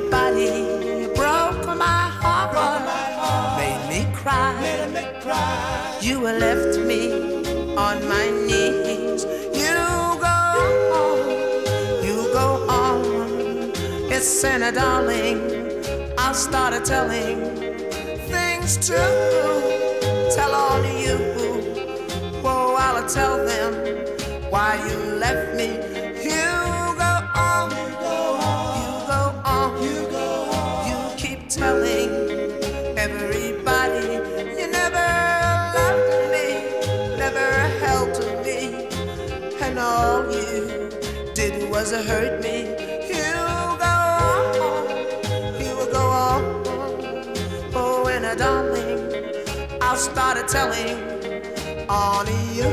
Everybody broke my heart, made me cry. You left me on my knees. You go on. It's Santa, darling. I started telling things to tell on you. Whoa, I'll tell them why you left me. You go on, you go on, you keep telling everybody you never loved me, never held to me, and all you did was hurt me. You go on, oh, and darling, I started telling on you.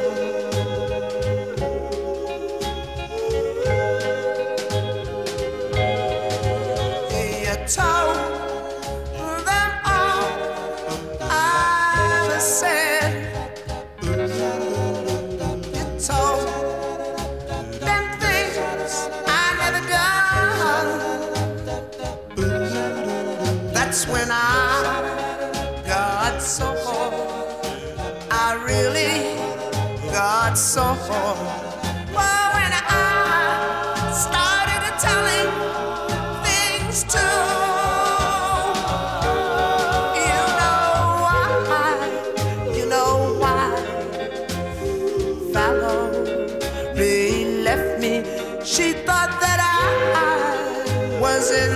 You told them all I said. You told them things I never done. That's when I got so hard. I really got so hard. Well, when I started telling things too, you know why Valerie left me. She thought that I was in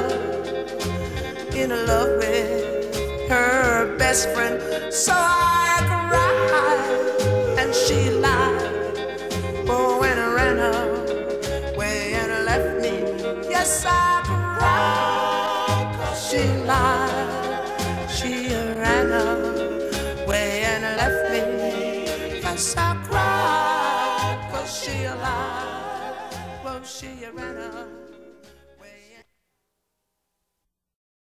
love with her best friend. So I cried and she lied. Oh, when I ran away and left me. Yes, I cried 'cause she lied. She ran away and left me. Yes, I cried 'cause she lied. Well, she ran away.